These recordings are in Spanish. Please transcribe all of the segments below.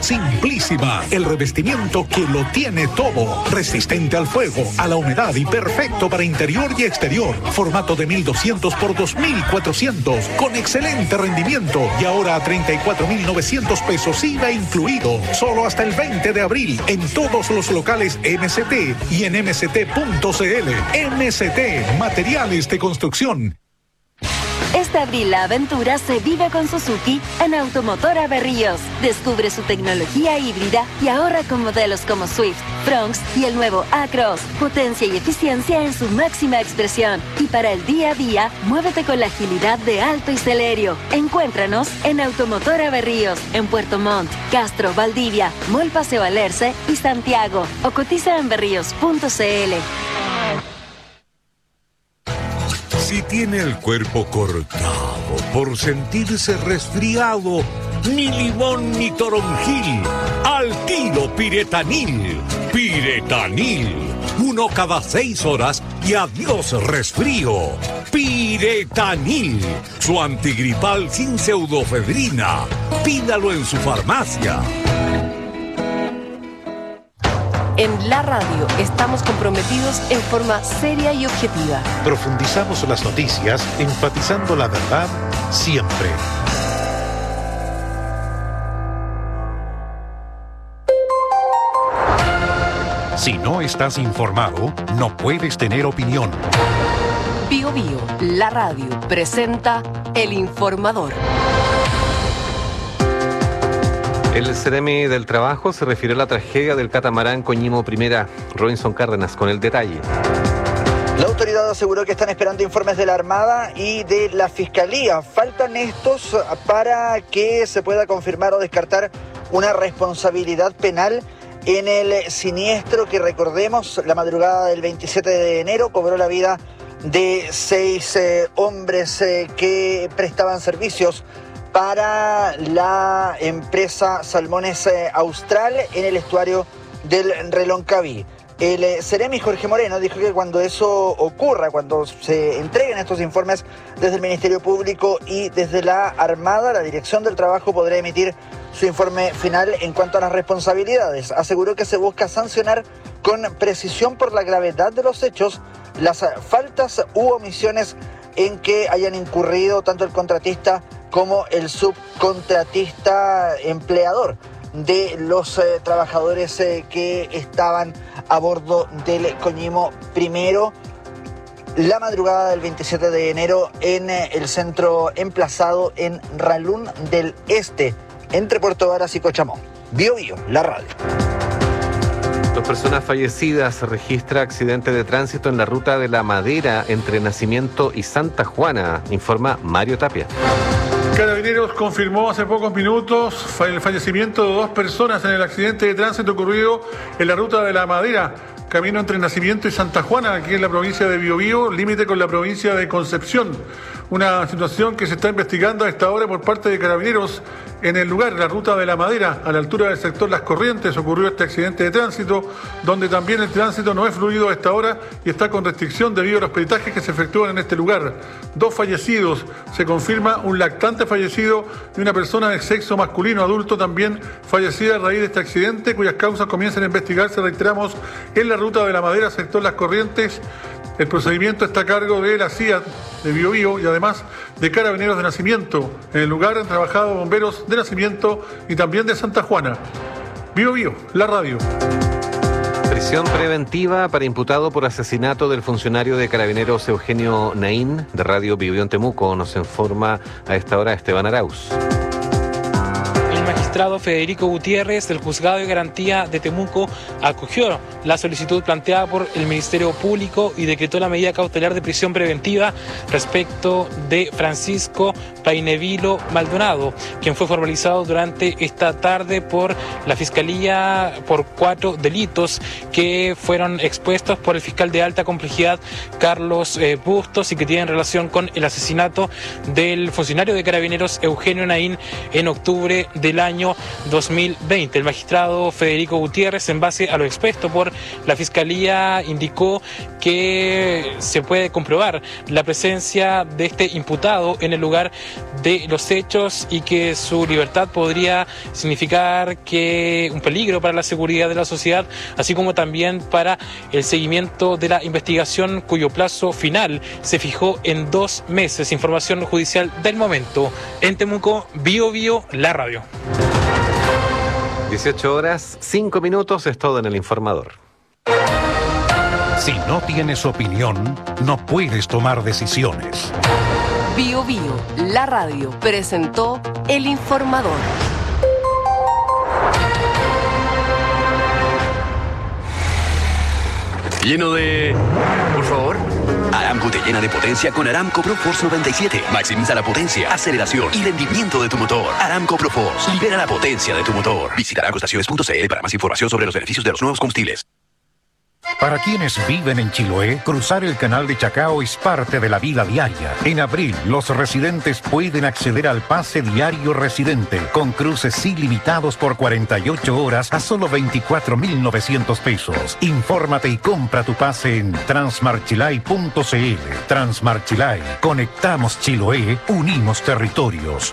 Simplísima, el revestimiento que lo tiene todo. Resistente al fuego, a la humedad y perfecto para interior y exterior. Formato de 1200 por 2400, con excelente rendimiento. Y ahora a 34,900 pesos IVA incluido. Solo hasta el 20 de abril en todos los locales MST y en mst.cl. MST, materiales de construcción. Este abril la aventura se vive con Suzuki en Automotora Berríos. Descubre su tecnología híbrida y ahorra con modelos como Swift, Bronx y el nuevo A-Cross. Potencia y eficiencia en su máxima expresión. Y para el día a día, muévete con la agilidad de Alto y Celerio. Encuéntranos en Automotora Berríos, en Puerto Montt, Castro, Valdivia, Mall Paseo Alerce y Santiago. O cotiza en berríos.cl. Si tiene el cuerpo cortado por sentirse resfriado, ni limón ni toronjil, al tiro Piretanil. Piretanil, 1 cada 6 horas y adiós resfrío. Piretanil, su antigripal sin pseudofedrina. Pídalo en su farmacia. En la radio estamos comprometidos en forma seria y objetiva. Profundizamos las noticias, enfatizando la verdad siempre. Si no estás informado, no puedes tener opinión. Bio Bio, la radio, presenta El Informador. El Ceremi del Trabajo se refirió a la tragedia del catamarán Coñimo Primera. Robinson Cárdenas con el detalle. La autoridad aseguró que están esperando informes de la Armada y de la Fiscalía. Faltan estos para que se pueda confirmar o descartar una responsabilidad penal en el siniestro que, recordemos, la madrugada del 27 de enero cobró la vida de 6 hombres que prestaban servicios para la empresa Salmones Austral en el estuario del Reloncaví. El Ceremi Jorge Moreno dijo que cuando eso ocurra, cuando se entreguen estos informes desde el Ministerio Público y desde la Armada, la Dirección del Trabajo podrá emitir su informe final en cuanto a las responsabilidades. Aseguró que se busca sancionar con precisión por la gravedad de los hechos las faltas u omisiones en que hayan incurrido tanto el contratista como el subcontratista empleador de los trabajadores que estaban a bordo del Coñimo Primero la madrugada del 27 de enero en el centro emplazado en Ralún del Este, entre Puerto Varas y Cochamó. Bio Bio, la radio. 2 personas fallecidas. Se registra accidente de tránsito en la ruta de La Madera entre Nacimiento y Santa Juana, informa Mario Tapia. Carabineros confirmó hace pocos minutos el fallecimiento de 2 personas en el accidente de tránsito ocurrido en la ruta de La Madera, camino entre Nacimiento y Santa Juana, aquí en la provincia de Biobío, límite con la provincia de Concepción. Una situación que se está investigando a esta hora por parte de Carabineros en el lugar, la ruta de La Madera, a la altura del sector Las Corrientes, ocurrió este accidente de tránsito, donde también el tránsito no es fluido a esta hora y está con restricción debido a los peritajes que se efectúan en este lugar. 2 fallecidos, se confirma un lactante fallecido y una persona de sexo masculino adulto también fallecida a raíz de este accidente, cuyas causas comienzan a investigarse, reiteramos, en la ruta de La Madera, sector Las Corrientes. El procedimiento está a cargo de la CIA de Biobío y además de Carabineros de Nacimiento. En el lugar han trabajado bomberos de Nacimiento y también de Santa Juana. Biobío, la radio. Prisión preventiva para imputado por asesinato del funcionario de Carabineros Eugenio Naín, de Radio Biobío en Temuco. Nos informa a esta hora Esteban Arauz. El magistrado Federico Gutiérrez del Juzgado de Garantía de Temuco acogió la solicitud planteada por el Ministerio Público y decretó la medida cautelar de prisión preventiva respecto de Francisco Painevilo Maldonado, quien fue formalizado durante esta tarde por la Fiscalía por 4 delitos que fueron expuestos por el fiscal de alta complejidad Carlos Bustos y que tienen relación con el asesinato del funcionario de Carabineros Eugenio Naín en octubre del año año 2020. El magistrado Federico Gutiérrez, en base a lo expuesto por la Fiscalía, indicó que se puede comprobar la presencia de este imputado en el lugar de los hechos y que su libertad podría significar que un peligro para la seguridad de la sociedad, así como también para el seguimiento de la investigación, cuyo plazo final se fijó en 2 meses. Información judicial del momento. En Temuco, Bio Bio, la radio. 18 horas, 5 minutos, es todo en el informador. Si no tienes opinión, no puedes tomar decisiones. Bio Bio, la radio, presentó El Informador. Lleno de... Por favor. Aramco te llena de potencia con Aramco ProForce 97. Maximiza la potencia, aceleración y rendimiento de tu motor. Aramco ProForce libera la potencia de tu motor. Visita aramcoestaciones.cl para más información sobre los beneficios de los nuevos combustibles. Para quienes viven en Chiloé, cruzar el canal de Chacao es parte de la vida diaria. En abril, los residentes pueden acceder al pase diario residente, con cruces ilimitados por 48 horas a solo 24.900 pesos. Infórmate y compra tu pase en transmarchilay.cl. Transmarchilay. Conectamos Chiloé, unimos territorios.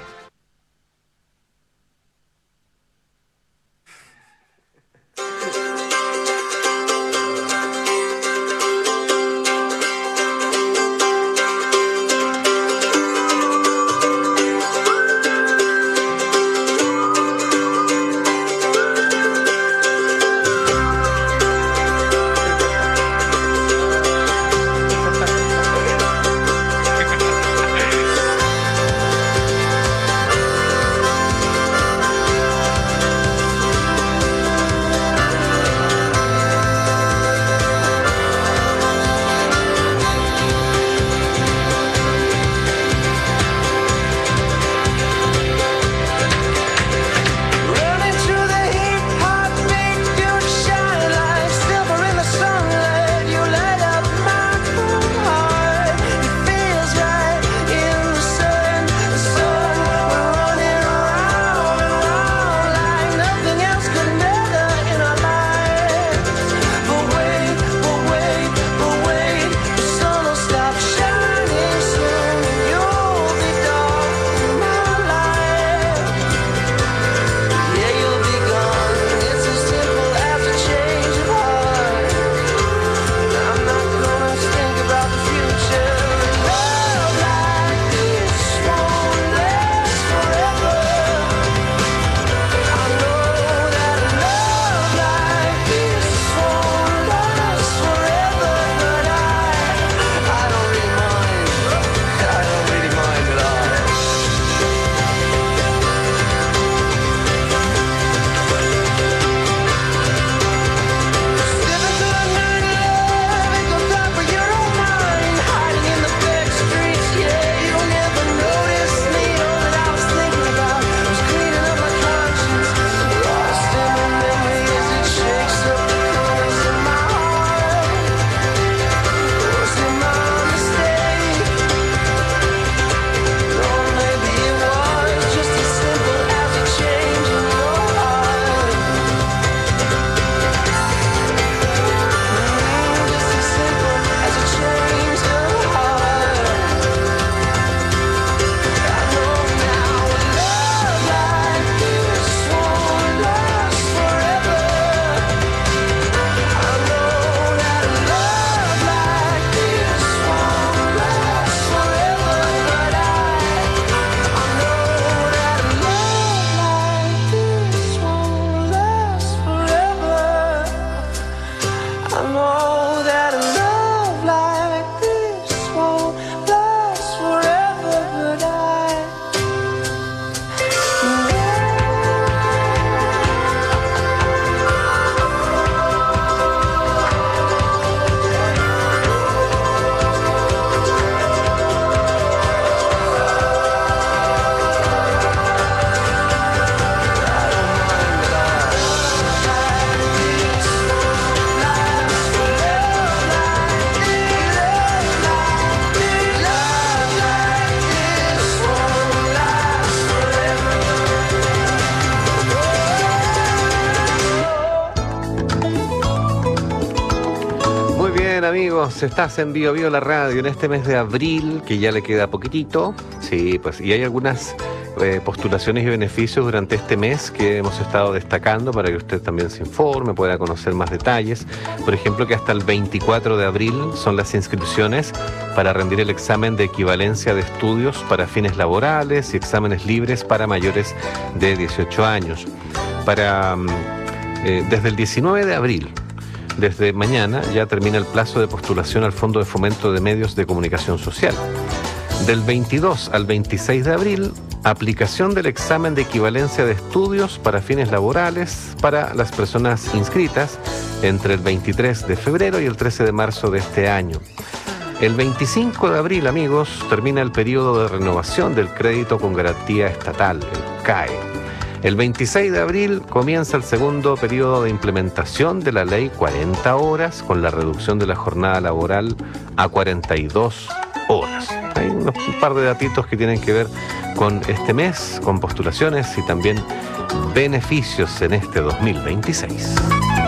amigos, estás en Bio Bio la radio en este mes de abril, que ya le queda poquitito. Sí, pues, y hay algunas postulaciones y beneficios durante este mes que hemos estado destacando para que usted también se informe, pueda conocer más detalles. Por ejemplo, que hasta el 24 de abril son las inscripciones para rendir el examen de equivalencia de estudios para fines laborales y exámenes libres para mayores de 18 años. Desde el 19 de abril, desde mañana, ya termina el plazo de postulación al Fondo de Fomento de Medios de Comunicación Social. Del 22 al 26 de abril, aplicación del examen de equivalencia de estudios para fines laborales para las personas inscritas entre el 23 de febrero y el 13 de marzo de este año. El 25 de abril, amigos, termina el periodo de renovación del crédito con garantía estatal, el CAE. El 26 de abril comienza el segundo periodo de implementación de la ley 40 horas con la reducción de la jornada laboral a 42 horas. Hay un par de datitos que tienen que ver con este mes, con postulaciones y también beneficios en este 2026.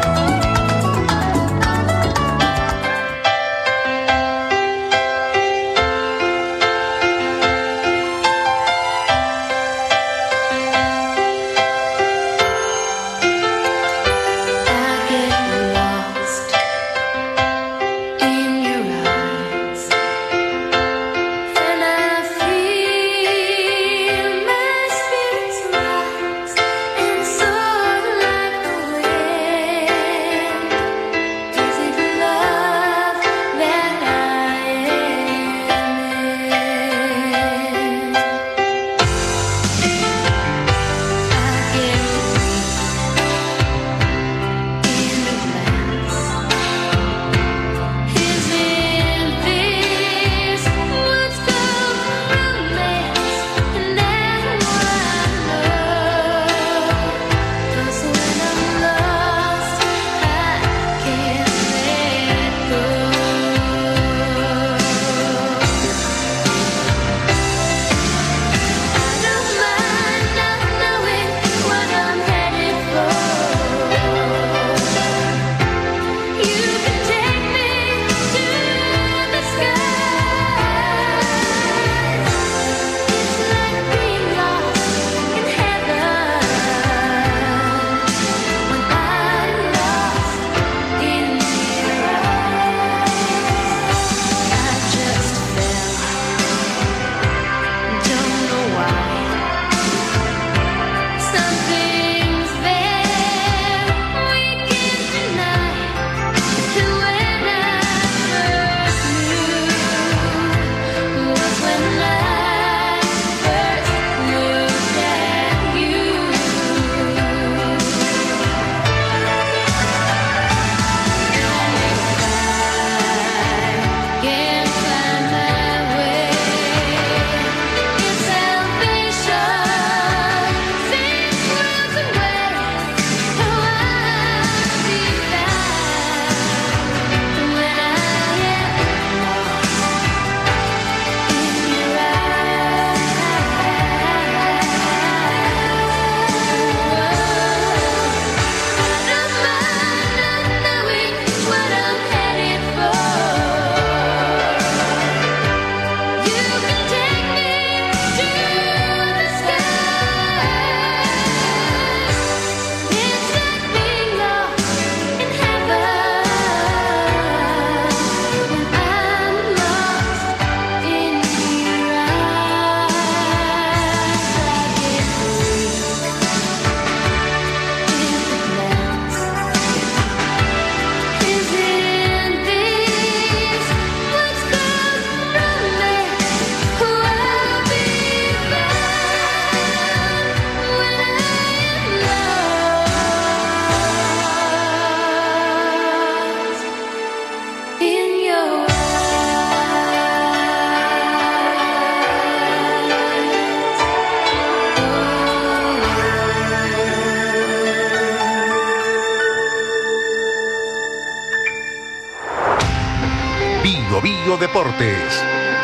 Bio Deportes.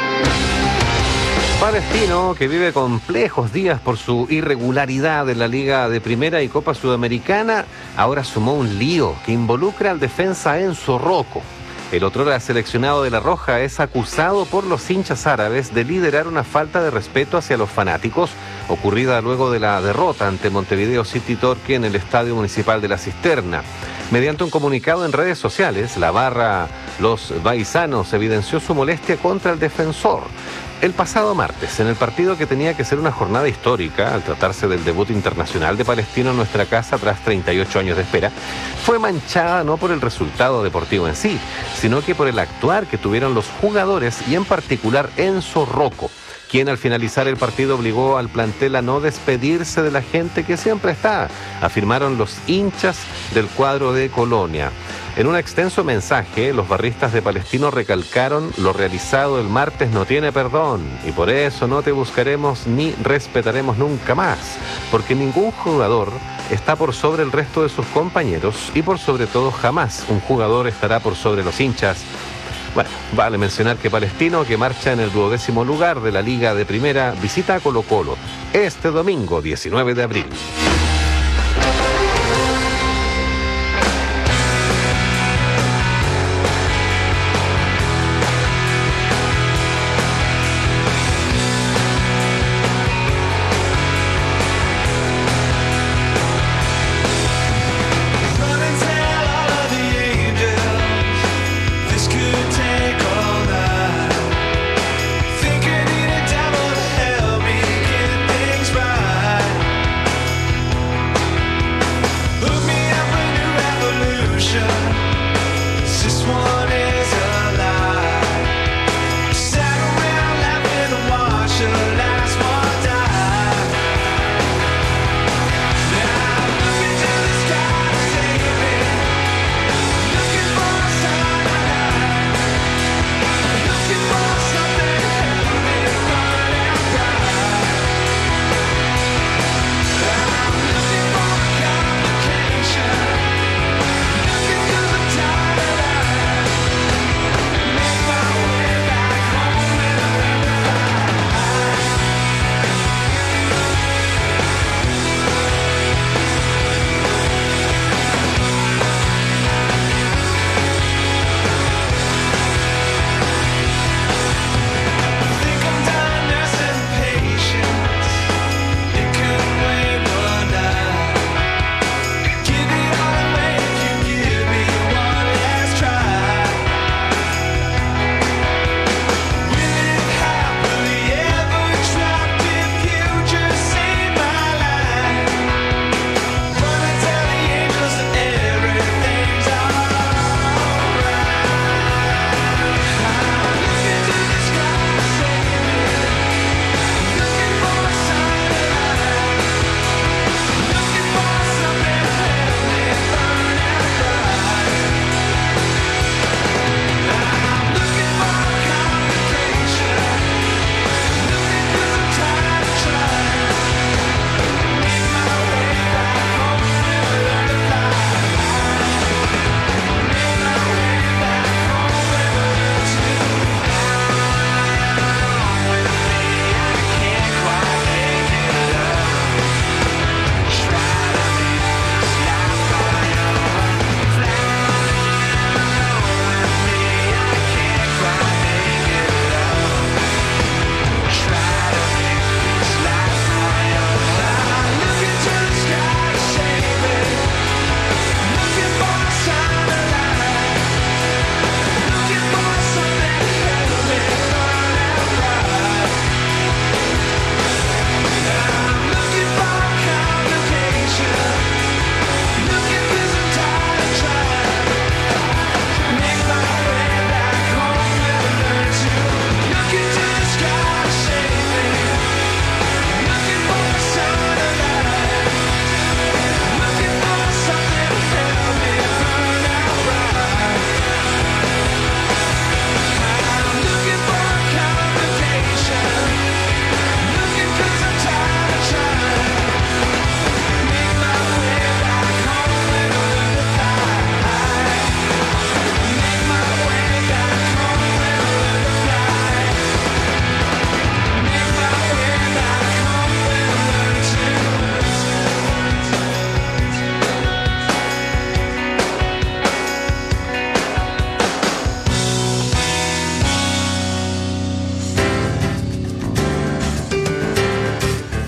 Palestino, que vive complejos días por su irregularidad en la Liga de Primera y Copa Sudamericana, ahora sumó un lío que involucra al defensa Enzo Rocco. El otrora seleccionado de La Roja es acusado por los hinchas árabes de liderar una falta de respeto hacia los fanáticos ocurrida luego de la derrota ante Montevideo City Torque en el Estadio Municipal de La Cisterna. Mediante un comunicado en redes sociales, la barra Los Baisanos evidenció su molestia contra el defensor. El pasado martes, en el partido que tenía que ser una jornada histórica, al tratarse del debut internacional de Palestino en nuestra casa tras 38 años de espera, fue manchada no por el resultado deportivo en sí, sino que por el actuar que tuvieron los jugadores y en particular Enzo Rocco, quien al finalizar el partido obligó al plantel a no despedirse de la gente que siempre está, afirmaron los hinchas del cuadro de Colonia. En un extenso mensaje, los barristas de Palestino recalcaron: lo realizado el martes no tiene perdón y por eso no te buscaremos ni respetaremos nunca más, porque ningún jugador está por sobre el resto de sus compañeros y por sobre todo jamás un jugador estará por sobre los hinchas. Bueno, vale mencionar que Palestino, que marcha en el 12º lugar de la Liga de Primera, visita a Colo-Colo este domingo 19 de abril.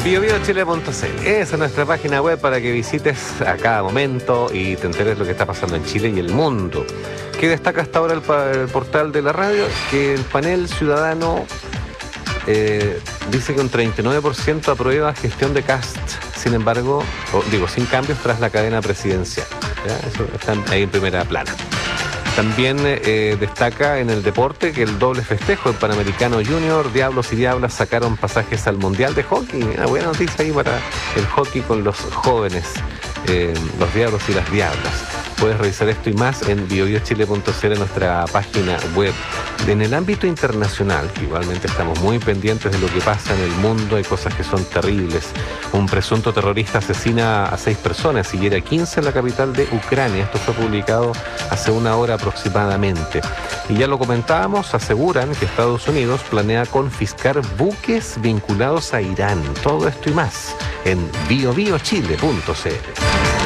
biobiochile.cl. Esa es nuestra página web para que visites a cada momento y te enteres lo que está pasando en Chile y el mundo. ¿Qué destaca hasta ahora el portal de la radio? Que el panel ciudadano dice que un 39% aprueba gestión de Kast, sin embargo, sin cambios tras la cadena presidencial. ¿Ya? Eso está ahí en primera plana. También destaca en el deporte que el doble festejo del Panamericano Junior, Diablos y Diablas sacaron pasajes al Mundial de Hockey. Una buena noticia ahí para el hockey con los jóvenes, los Diablos y las Diablas. Puedes revisar esto y más en biobiochile.cl, en nuestra página web. En el ámbito internacional, igualmente estamos muy pendientes de lo que pasa en el mundo. Hay cosas que son terribles. Un presunto terrorista asesina a 6 personas y hiere a 15 en la capital de Ucrania. Esto fue publicado hace una hora aproximadamente. Y ya lo comentábamos, aseguran que Estados Unidos planea confiscar buques vinculados a Irán. Todo esto y más en biobiochile.cl.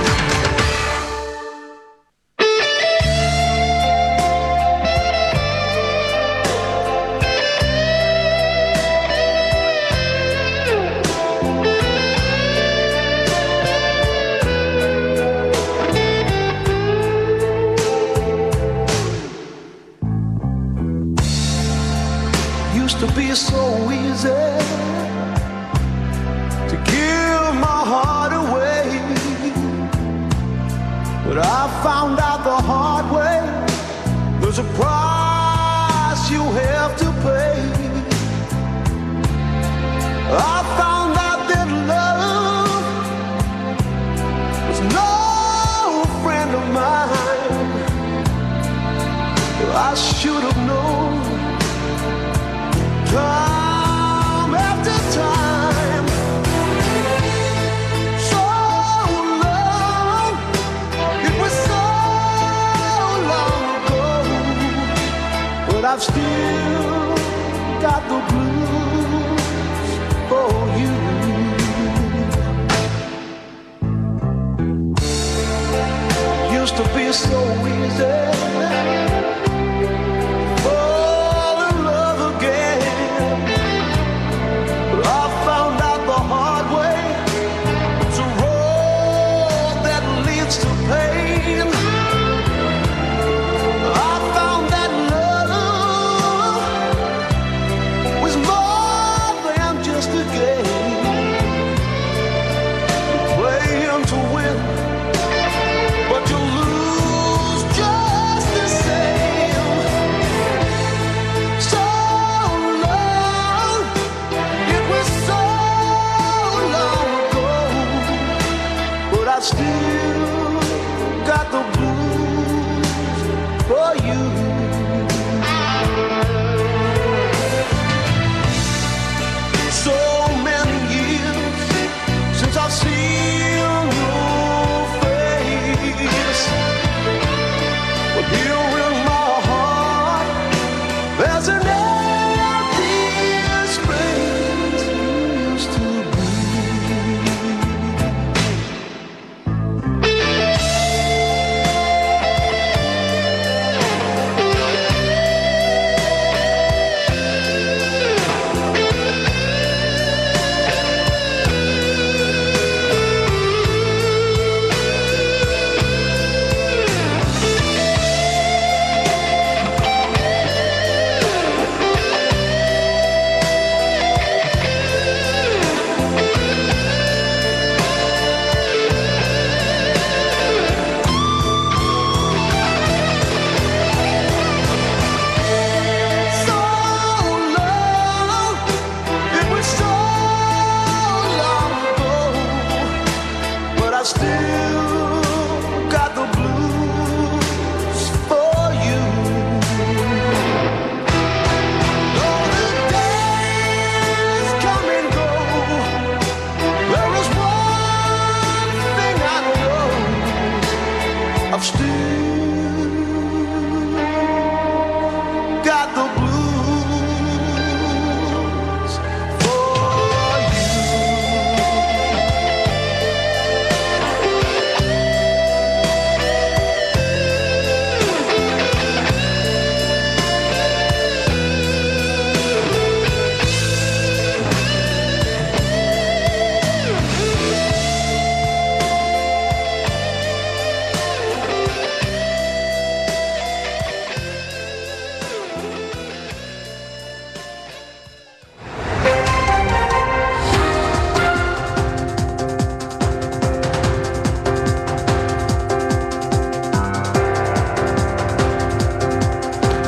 I've still got the blues for you. Used to be so easy. Fall in love again. But I found out the hard way. It's a road that leads to pain. I still got the blues for you. So many years since I've seen your face, but here in my heart there's an empty space you used to be.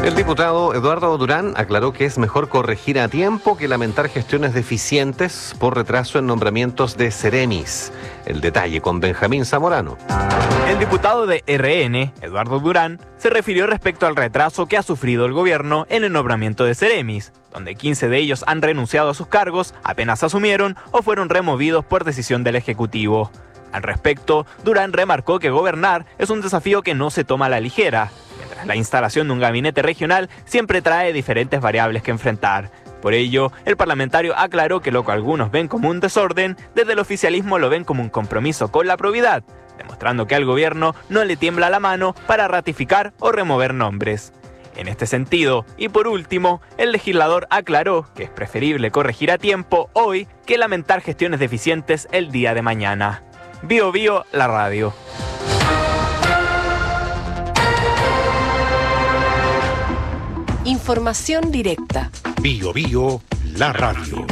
El diputado Eduardo Durán aclaró que es mejor corregir a tiempo que lamentar gestiones deficientes por retraso en nombramientos de Ceremis. El detalle con Benjamín Zamorano. El diputado de RN, Eduardo Durán, se refirió respecto al retraso que ha sufrido el gobierno en el nombramiento de Ceremis, donde 15 de ellos han renunciado a sus cargos, apenas asumieron o fueron removidos por decisión del Ejecutivo. Al respecto, Durán remarcó que gobernar es un desafío que no se toma a la ligera, mientras la instalación de un gabinete regional siempre trae diferentes variables que enfrentar. Por ello, el parlamentario aclaró que lo que algunos ven como un desorden, desde el oficialismo lo ven como un compromiso con la probidad, demostrando que al gobierno no le tiembla la mano para ratificar o remover nombres. En este sentido, y por último, el legislador aclaró que es preferible corregir a tiempo hoy que lamentar gestiones deficientes el día de mañana. Bio Bio, la radio. Información directa. Bio Bio, la radio.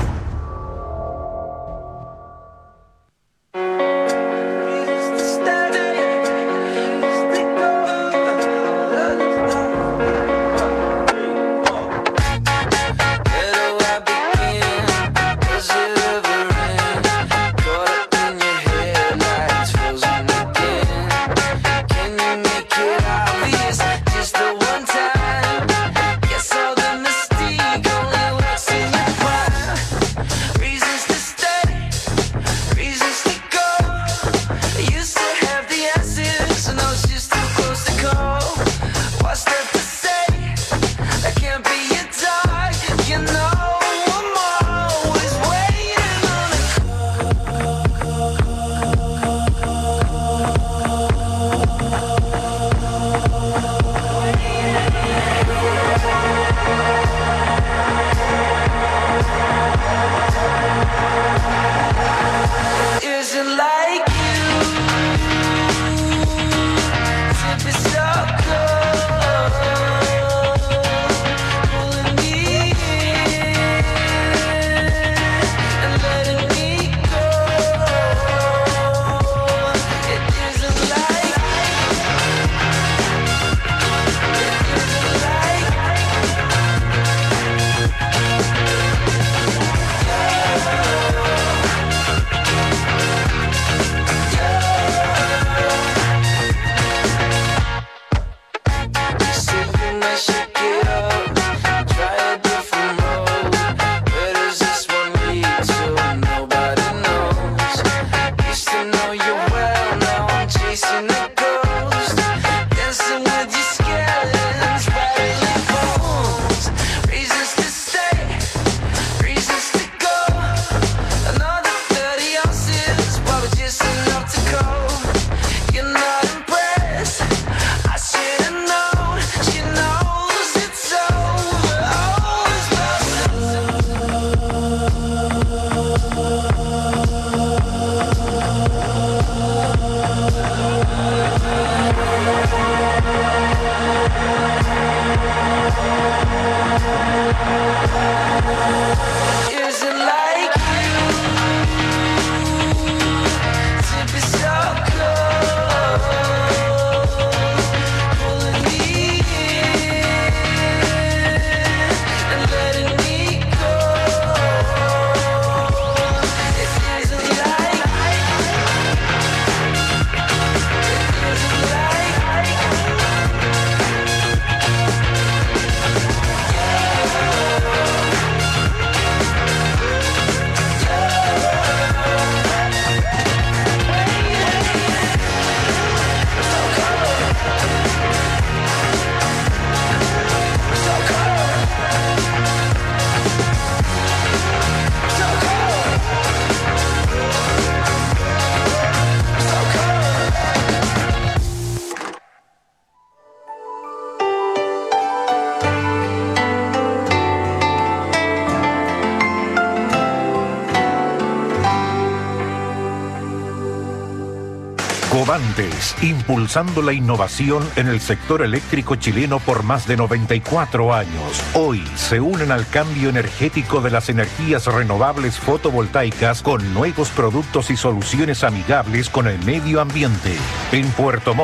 Covantes, impulsando la innovación en el sector eléctrico chileno por más de 94 años. Hoy se unen al cambio energético de las energías renovables fotovoltaicas con nuevos productos y soluciones amigables con el medio ambiente. En Puerto Montt,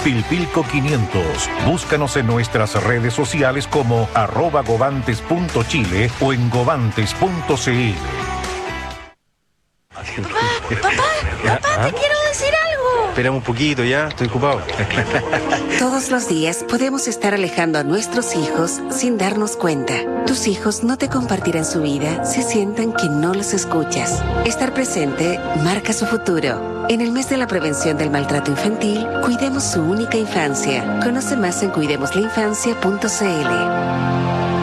Pilpilco 500. Búscanos en nuestras redes sociales como @govantes.chile o en govantes.cl. Papá, te quiero decir algo. Esperamos un poquito, ya, estoy ocupado. Todos los días podemos estar alejando a nuestros hijos sin darnos cuenta. Tus hijos no te compartirán su vida si sienten que no los escuchas. Estar presente marca su futuro. En el mes de la prevención del maltrato infantil, cuidemos su única infancia. Conoce más en cuidemoslainfancia.cl.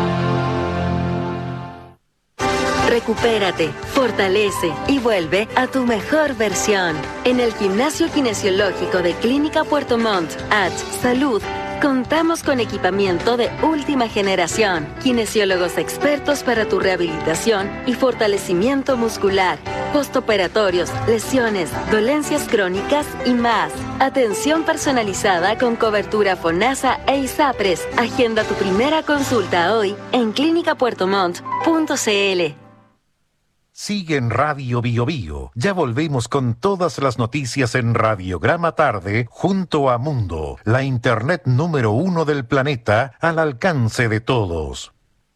Recupérate, fortalece y vuelve a tu mejor versión. En el Gimnasio Kinesiológico de Clínica Puerto Montt, Salud, contamos con equipamiento de última generación, kinesiólogos expertos para tu rehabilitación y fortalecimiento muscular, postoperatorios, lesiones, dolencias crónicas y más. Atención personalizada con cobertura FONASA e ISAPRES. Agenda tu primera consulta hoy en clinicapuertomont.cl. Sigue en Radio Bio Bio. Ya volvemos con todas las noticias en Radiograma Tarde junto a Mundo, la internet número 1 del planeta al alcance de todos.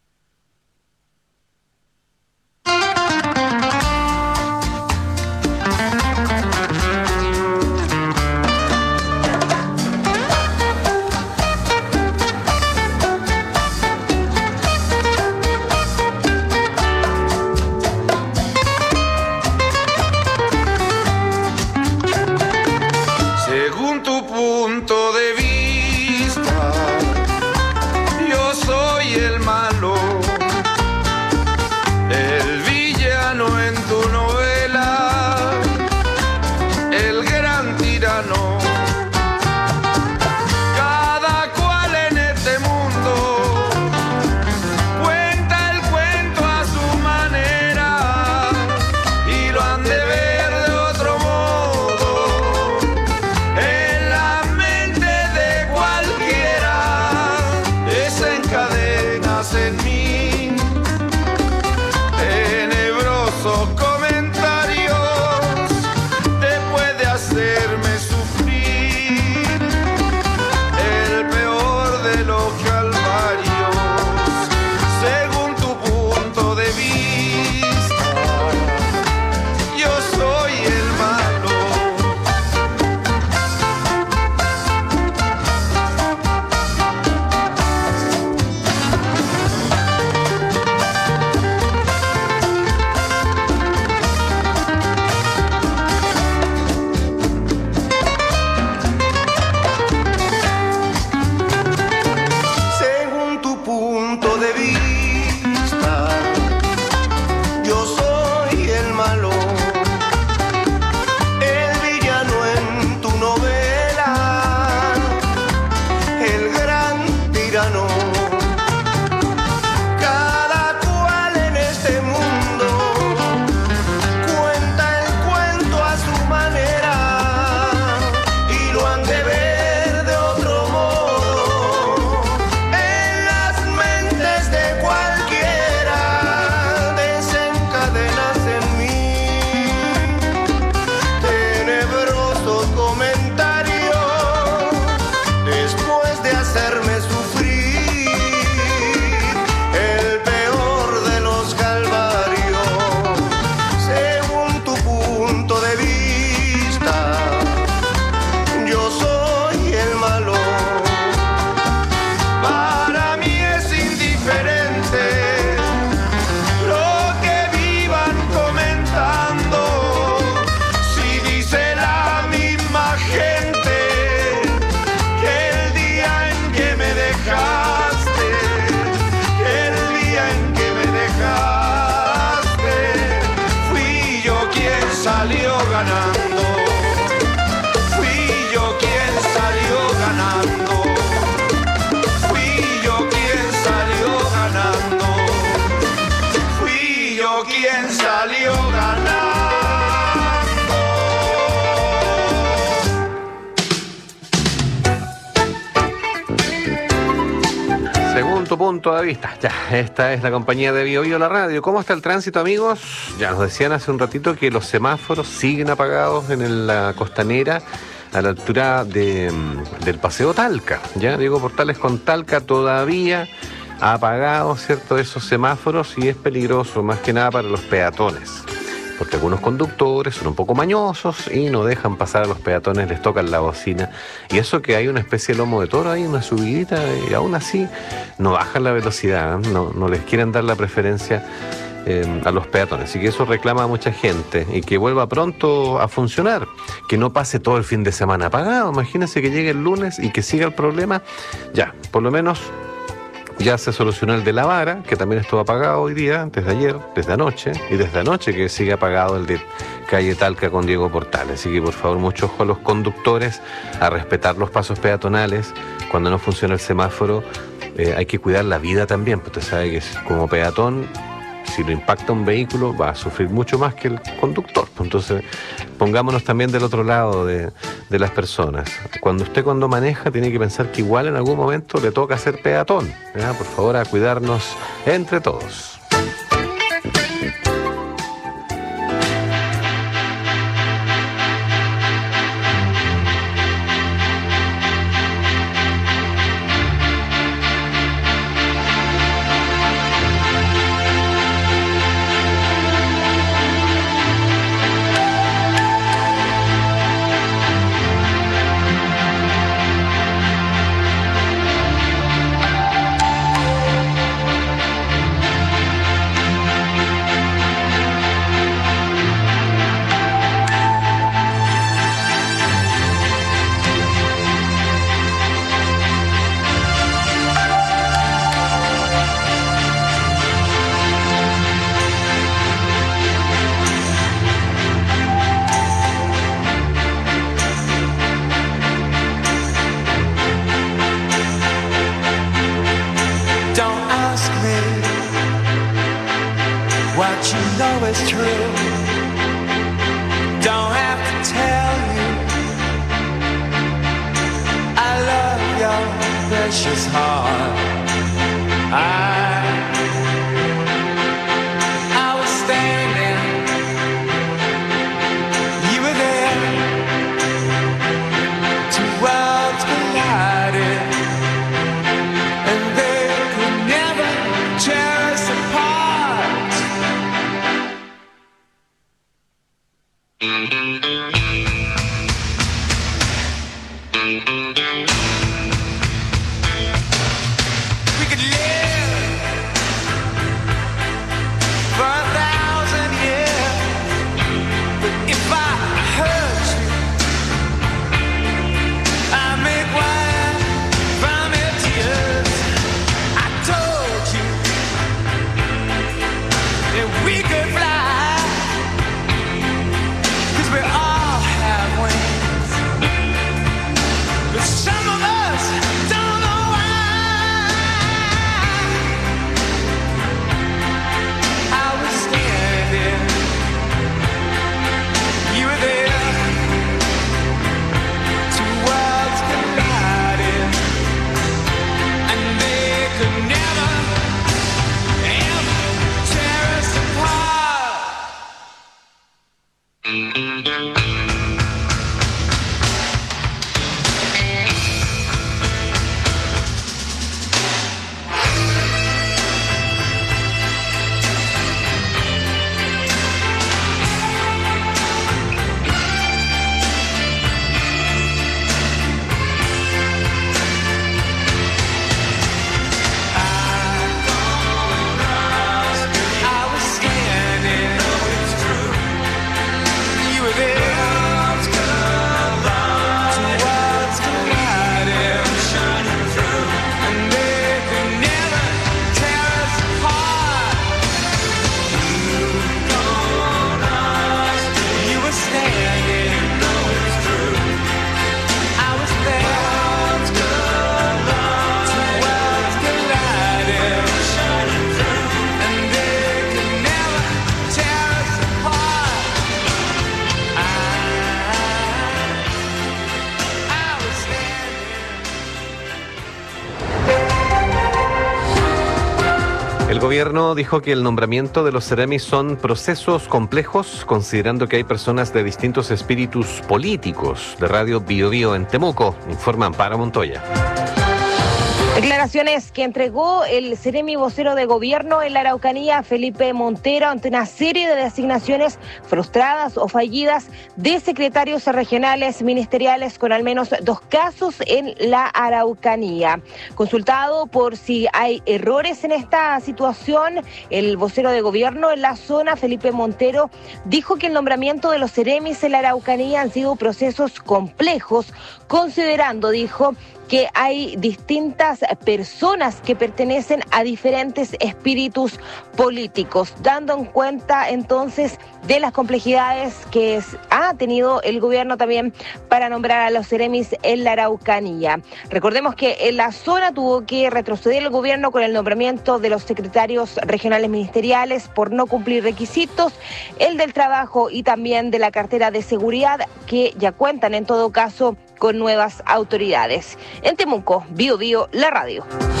Punto de vista. Ya, esta es la compañía de Bio Bio, la radio. ¿Cómo está el tránsito, amigos? Ya nos decían hace un ratito que los semáforos siguen apagados en la costanera. a la altura del Paseo Talca, ya Diego Portales con Talca todavía ha apagado, ¿cierto?, esos semáforos, y es peligroso más que nada para los peatones, porque algunos conductores son un poco mañosos y no dejan pasar a los peatones, les tocan la bocina, y eso que hay una especie de lomo de toro ahí, una subidita, y aún así no bajan la velocidad, no les quieren dar la preferencia a los peatones, así que eso reclama a mucha gente, y que vuelva pronto a funcionar, que no pase todo el fin de semana apagado. Imagínense que llegue el lunes y que siga el problema. Ya, por lo menos ya se solucionó el de La Vara, que también estuvo apagado hoy día, desde ayer, desde anoche, y desde anoche que sigue apagado el de calle Talca con Diego Portales. Así que por favor, mucho ojo a los conductores, a respetar los pasos peatonales. Cuando no funciona el semáforo, hay que cuidar la vida también, porque usted sabe que como peatón, si lo impacta un vehículo, va a sufrir mucho más que el conductor. Entonces, pongámonos también del otro lado de las personas. Cuando maneja, tiene que pensar que igual en algún momento le toca ser peatón, ¿ya? Por favor, a cuidarnos entre todos. El gobierno dijo que el nombramiento de los Ceremis son procesos complejos, considerando que hay personas de distintos espíritus políticos. De Radio Bio Bio en Temuco, informa Amparo Montoya. Declaraciones que entregó el Ceremi vocero de gobierno en la Araucanía, Felipe Montero, ante una serie de designaciones frustradas o fallidas de secretarios regionales ministeriales con al menos 2 casos en la Araucanía. Consultado por si hay errores en esta situación, el vocero de gobierno en la zona, Felipe Montero, dijo que el nombramiento de los Ceremis en la Araucanía han sido procesos complejos, considerando, dijo, que hay distintas personas que pertenecen a diferentes espíritus políticos, dando en cuenta entonces de las complejidades que ha tenido el gobierno también para nombrar a los Ceremis en la Araucanía. Recordemos que en la zona tuvo que retroceder el gobierno con el nombramiento de los secretarios regionales ministeriales por no cumplir requisitos, el del trabajo y también de la cartera de seguridad, que ya cuentan en todo caso con nuevas autoridades. En Temuco, Bio Bio, la radio.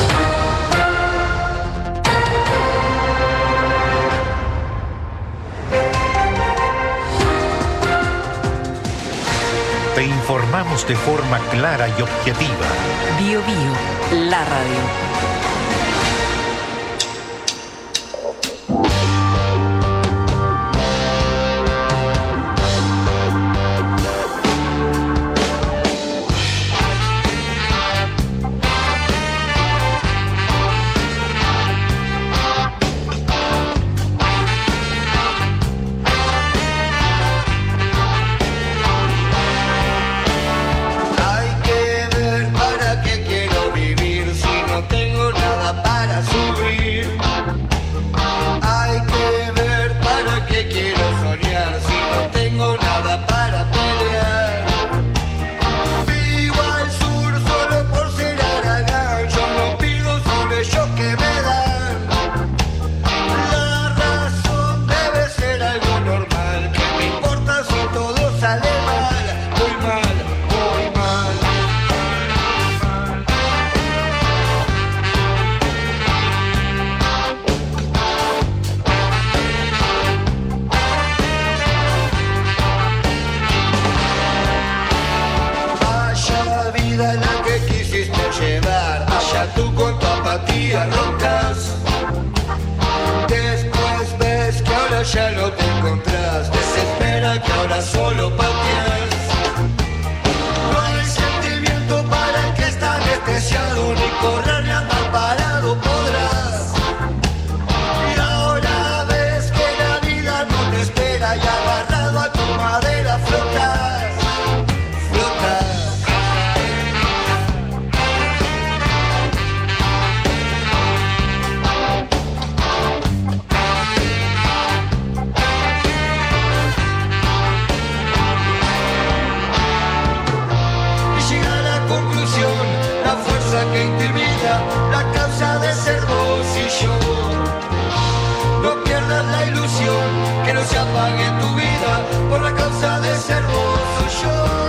Te informamos de forma clara y objetiva. Bio Bio, la radio. Ya no te encontrás, desespera que ahora solo pateas. No hay sentimiento para el que está anestesiado, ni correr ni andar parado podrás. Y ahora ves que la vida no te espera y agarrado a tu madera flotas, flotas. Que intimida la causa de ser vos y yo. No pierdas la ilusión, que no se apague tu vida por la causa de ser vos y yo.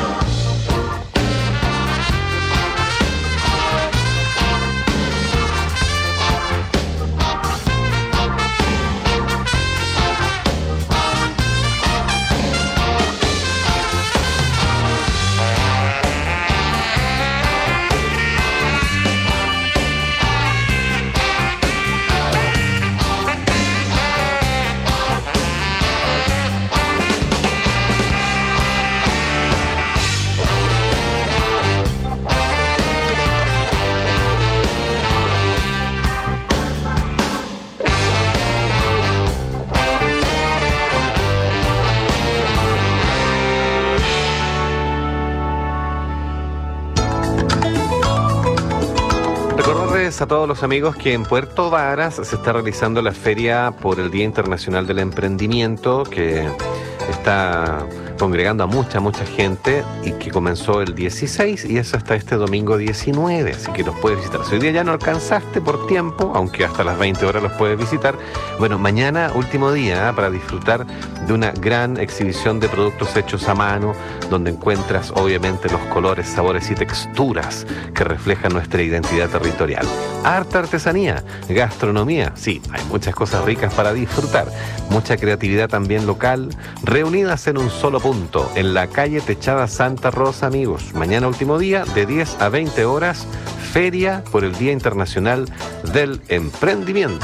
A todos los amigos que en Puerto Varas se está realizando la feria por el Día Internacional del Emprendimiento, que está congregando a mucha gente y que comenzó el 16 y eso hasta este domingo 19, así que los puedes visitar. Si hoy día ya no alcanzaste por tiempo, aunque hasta las 20 horas los puedes visitar, bueno, mañana último día para disfrutar de una gran exhibición de productos hechos a mano, donde encuentras obviamente los colores, sabores y texturas que reflejan nuestra identidad territorial. Harta artesanía, gastronomía, sí, hay muchas cosas ricas para disfrutar, mucha creatividad también local, reunidas en un solo punto, en la calle Techada Santa Rosa, amigos. Mañana último día, de 10 a 20 horas, feria por el Día Internacional del Emprendimiento.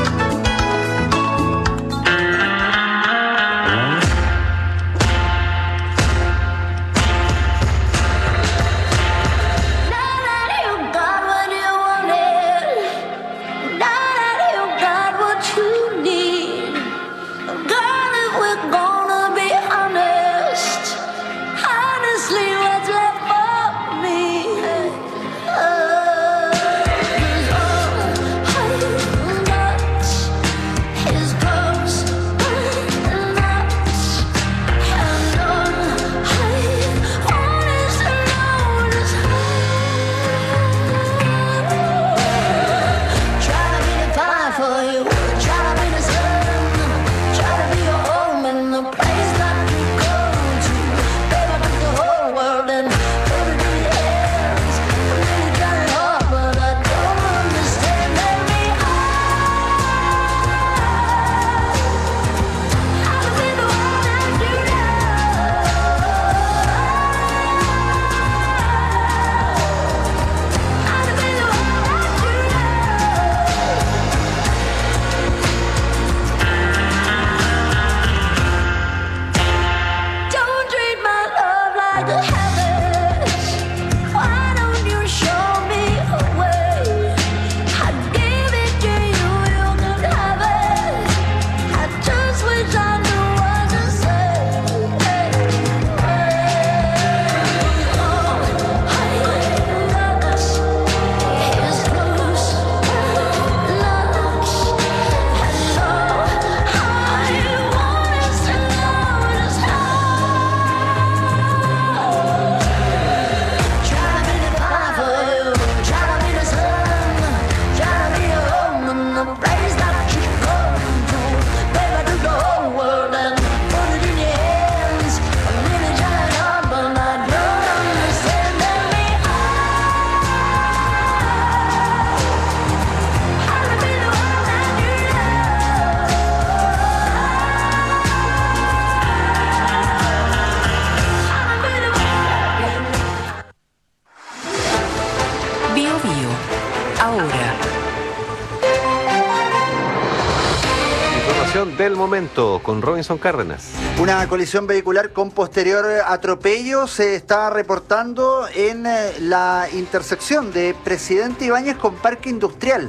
Del momento con Robinson Cárdenas. Una colisión vehicular con posterior atropello se está reportando en la intersección de Presidente Ibáñez con Parque Industrial,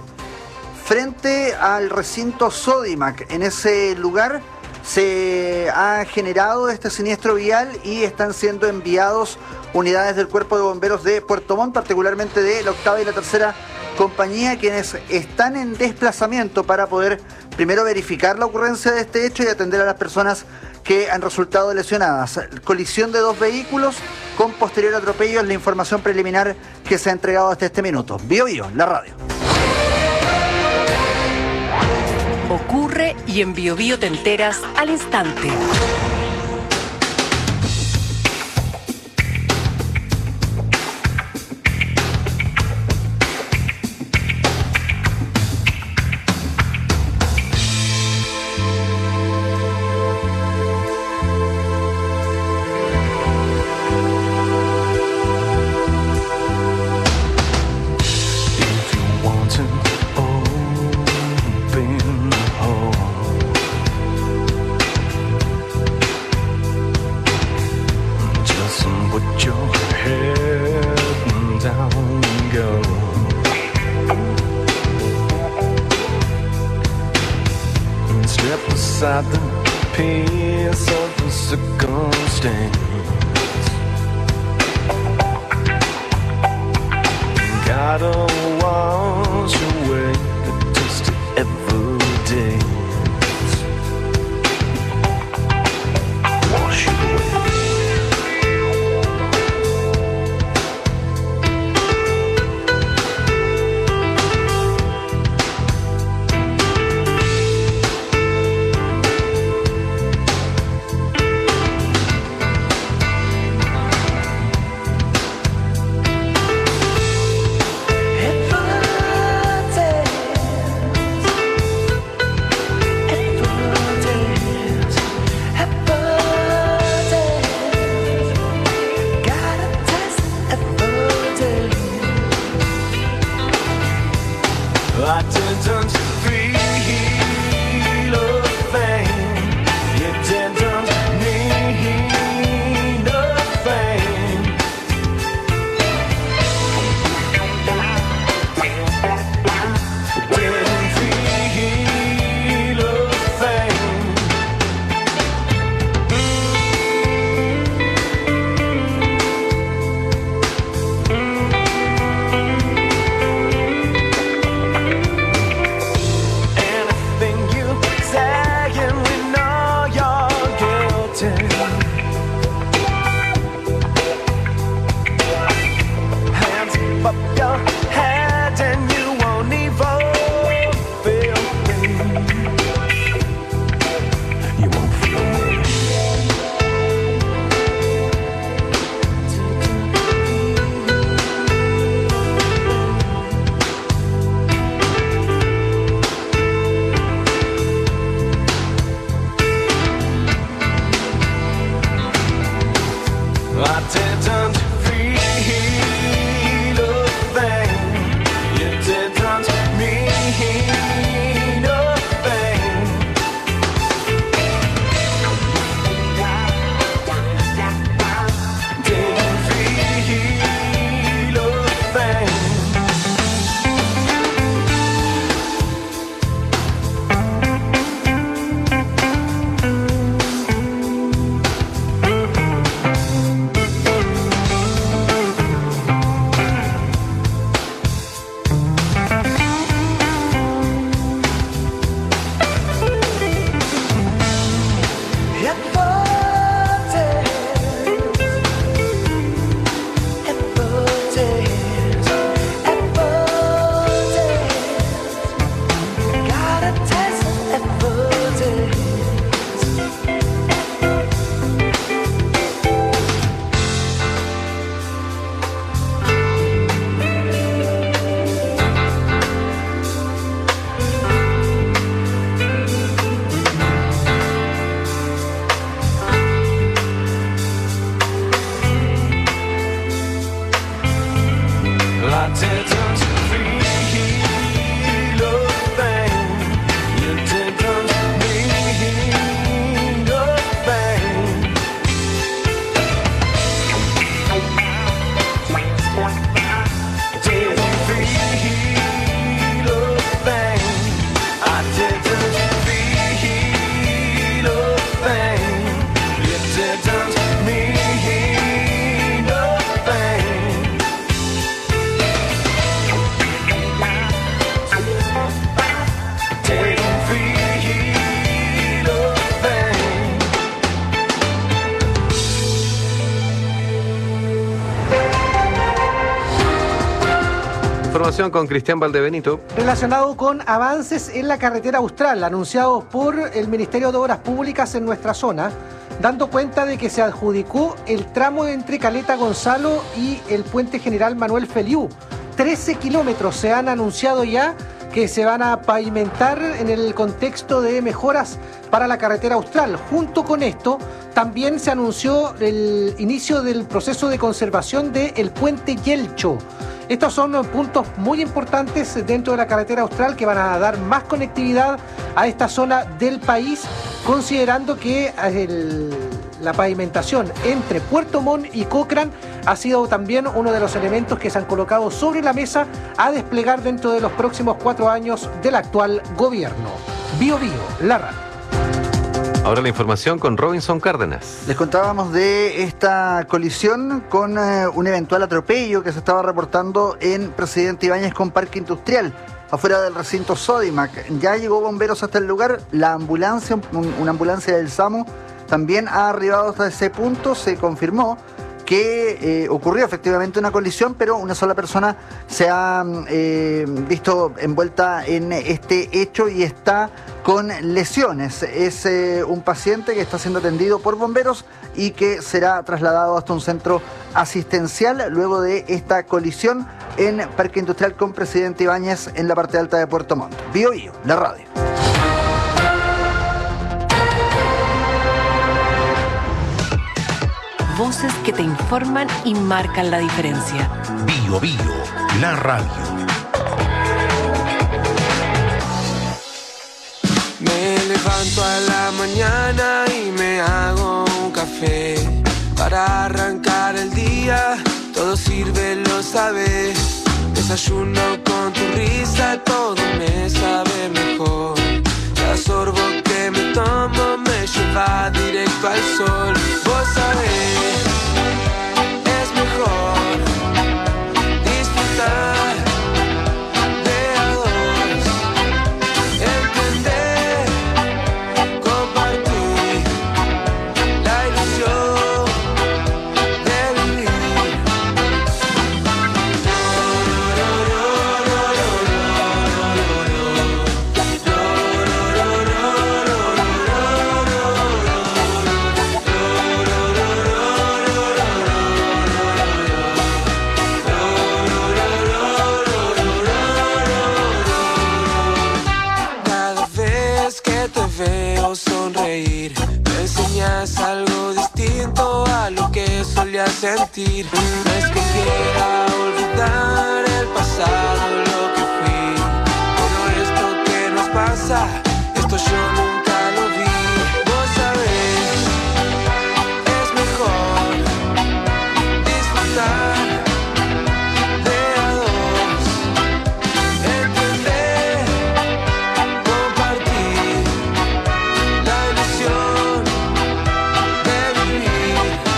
frente al recinto Sodimac. En ese lugar se ha generado este siniestro vial y están siendo enviados unidades del Cuerpo de Bomberos de Puerto Montt, particularmente de la 8ª y la 3ª compañía, quienes están en desplazamiento para poder primero verificar la ocurrencia de este hecho y atender a las personas que han resultado lesionadas. Colisión de 2 vehículos con posterior atropello es la información preliminar que se ha entregado hasta este minuto. Bio Bio, la radio. Ocurre y en Bio Bio te enteras al instante. Beside the peace of the circumstance, gotta wash away the taste of evidence. Wash away. didn't feel a thing. You didn't mean a thing. Didn't feel a thing. Anything you say and we know you're guilty. Hands up your head and you won't even feel me. You won't feel me. I didn't feel a thing. You didn't mean a thing. Didn't feel a thing. I didn't feel a thing. You didn't mean a thing. Didn't feel a thing. I didn't feel a thing. You didn't mean a thing. Didn't feel a thing. Información con Cristian Valdebenito. Relacionado con avances en la carretera austral anunciados por el Ministerio de Obras Públicas en nuestra zona, dando cuenta de que se adjudicó el tramo entre Caleta Gonzalo y el puente General Manuel Feliú. 13 kilómetros se han anunciado ya que se van a pavimentar en el contexto de mejoras para la carretera austral. Junto con esto, también se anunció el inicio del proceso de conservación del puente Yelcho. Estos son puntos muy importantes dentro de la carretera austral que van a dar más conectividad a esta zona del país, considerando que la pavimentación entre Puerto Montt y Cochrane ha sido también uno de los elementos que se han colocado sobre la mesa a desplegar dentro de los próximos 4 años del actual gobierno. Bio Bio, la radio. Ahora la información con Robinson Cárdenas. Les contábamos de esta colisión con un eventual atropello que se estaba reportando en Presidente Ibáñez con Parque Industrial, afuera del recinto Sodimac. Ya llegó bomberos hasta el lugar, la ambulancia, una ambulancia del SAMU, también ha arribado hasta ese punto. Se confirmó que ocurrió efectivamente una colisión, pero una sola persona se ha visto envuelta en este hecho y está con lesiones. Es un paciente que está siendo atendido por bomberos y que será trasladado hasta un centro asistencial luego de esta colisión en Parque Industrial con Presidente Ibáñez en la parte alta de Puerto Montt. Bio Bio, la radio. Voces que te informan y marcan la diferencia. Bio Bio, la radio. levanto a la mañana y me hago un café para arrancar el día, todo sirve, lo sabes. Desayuno con tu risa, todo me sabe mejor. Cada sorbo que me tomo me lleva directo al sol. Vos sabés, es mejor disfrutar de a dos, entender, compartir la ilusión de vivir. Cada vez que te veo sonreír, me enseñas algo distinto a lo que solía sentir. No es que quiera olvidar el pasado, lo que fui, pero esto que nos pasa, esto yo nunca lo vi. Vos sabés, es mejor disfrutar de a dos, entender, compartir la ilusión de vivir.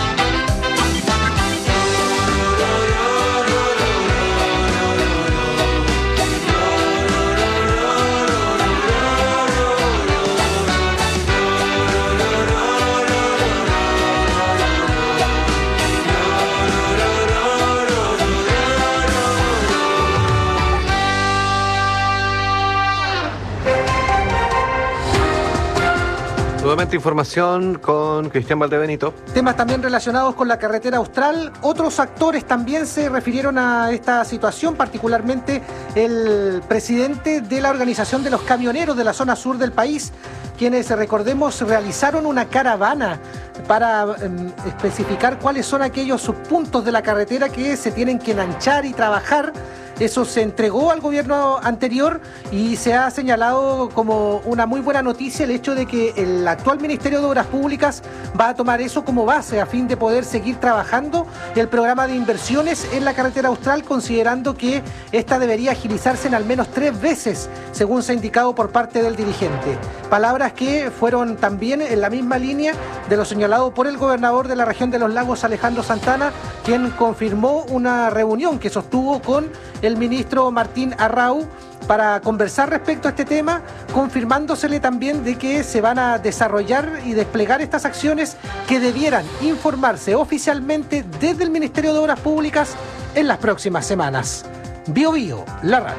Nuevamente información con Cristian Valdebenito. Temas también relacionados con la carretera austral. Otros actores también se refirieron a esta situación, particularmente el presidente de la Organización de los Camioneros de la zona sur del país, quienes, recordemos, realizaron una caravana para especificar cuáles son aquellos subpuntos de la carretera que se tienen que enanchar y trabajar. Eso se entregó al gobierno anterior y se ha señalado como una muy buena noticia el hecho de que el actual Ministerio de Obras Públicas va a tomar eso como base a fin de poder seguir trabajando el programa de inversiones en la carretera austral, considerando que esta debería agilizarse en al menos 3 veces, según se ha indicado por parte del dirigente. Palabras que fueron también en la misma línea de lo señalado por el gobernador de la región de los Lagos, Alejandro Santana, quien confirmó una reunión que sostuvo con el ministro Martín Arrau para conversar respecto a este tema, confirmándosele también de que se van a desarrollar y desplegar estas acciones que debieran informarse oficialmente desde el Ministerio de Obras Públicas en las próximas semanas. Bio Bio, la radio.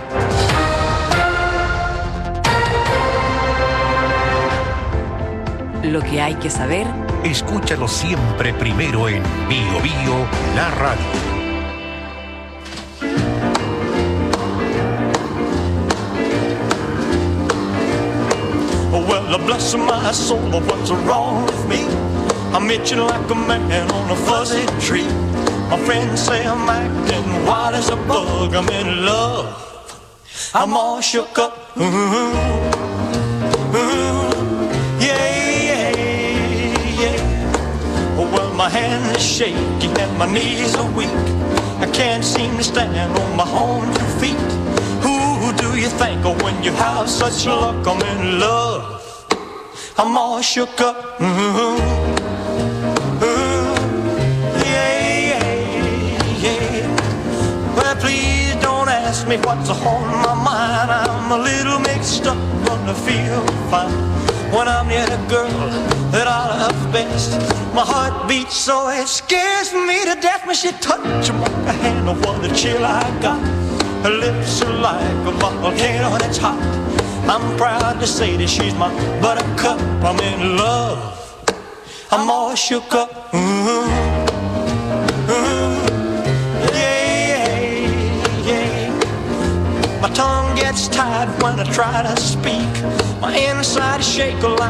Lo que hay que saber. Escúchalo siempre primero en Bio Bio, la radio. Well, bless my soul, what's wrong with me? I'm itching like a man on a fuzzy tree. My friends say I'm acting wild as a bug. I'm in love. I'm all shook up. Yeah. Well, my hand is shaky and my knees are weak. I can't seem to stand on my own 2 feet. Who do you think of when you have such luck? I'm in love. I'm all shook up. Yeah. Well, please don't ask me what's on my mind. I'm a little mixed up, but I feel fine when I'm near the girl that I love best. My heart beats so it scares me to death when she touches my hand. What a chill I got. Her lips are like a volcano that's hot. I'm proud to say that she's my buttercup. I'm in love. I'm all shook up. Yeah. My tongue gets tied when I try to speak. My inside is shaking like